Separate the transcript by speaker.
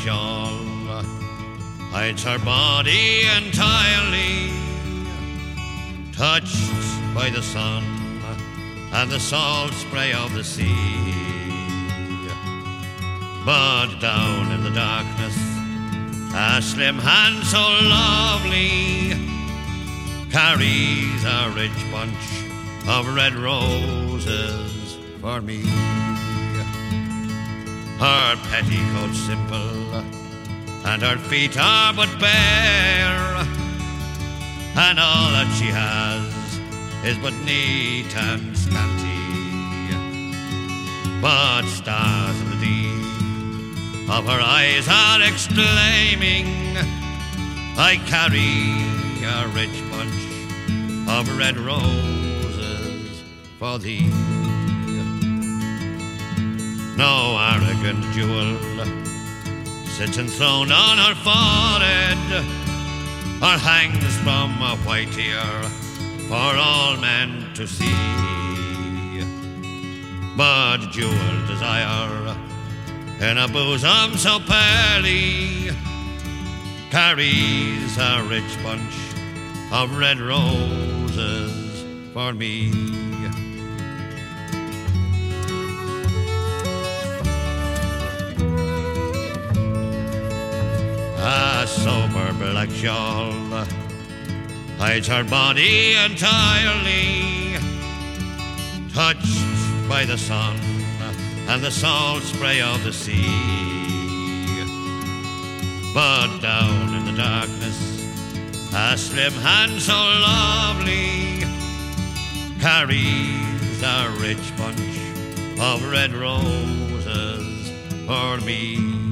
Speaker 1: shawl hides her body entirely, touched by the sun and the salt spray of the sea. But down in the darkness, a slim hand so lovely carries a rich bunch of red roses for me. Her petticoat's simple, and her feet are but bare, and all that she has is but neat and scanty. But stars in the deep of her eyes are exclaiming, I carry a rich bunch of red roses for thee. No arrogant jewel sits enthroned on her forehead, or hangs from a white ear for all men to see. But jewel desire in a bosom so pearly carries a rich bunch of red roses for me. A sober black shawl hides her body entirely, touched by the sun and the salt spray of the sea. But down in the darkness, a slim hand so lovely carries a rich bunch of red roses for me.